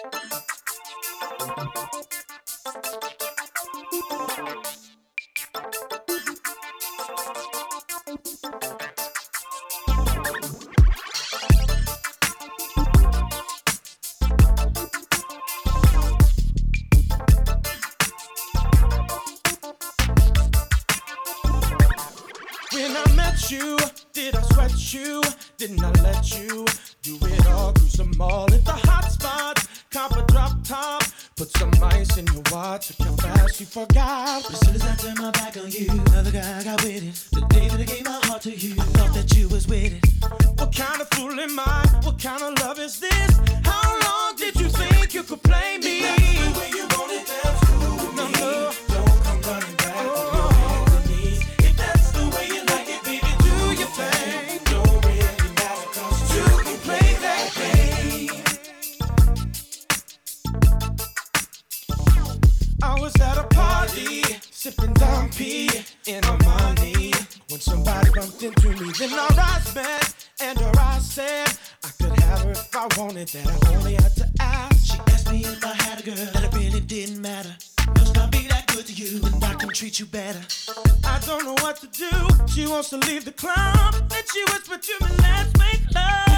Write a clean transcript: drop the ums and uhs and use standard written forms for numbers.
When I met you, did I sweat you? Didn't I let you do it all? Cruise them all at the hot spots. Copper drop top. Put some ice in your watch. Look how fast you forgot. As soon as I turned my back on you, another guy got with it. The day that I gave my heart to you, I thought that you was with it. What kind of fool am I? What kind of love is this? How long did you think you could play me? That's the way you want it, that's cool with me. No. Don't come running back on your hands and knees. If that's the way you like it, baby, do your thing. Don't really matter, cause you can play that game. I was at a party, sipping Dom P in Armani, when somebody bumped into me. Then our eyes met, and her eyes said I could have her if I wanted that. I only had to ask. She asked me if I had a girl, and it really didn't matter. Must not be that good to you, and I can treat you better. I don't know what to do. She wants to leave the club, and she whispered to me, let's make love.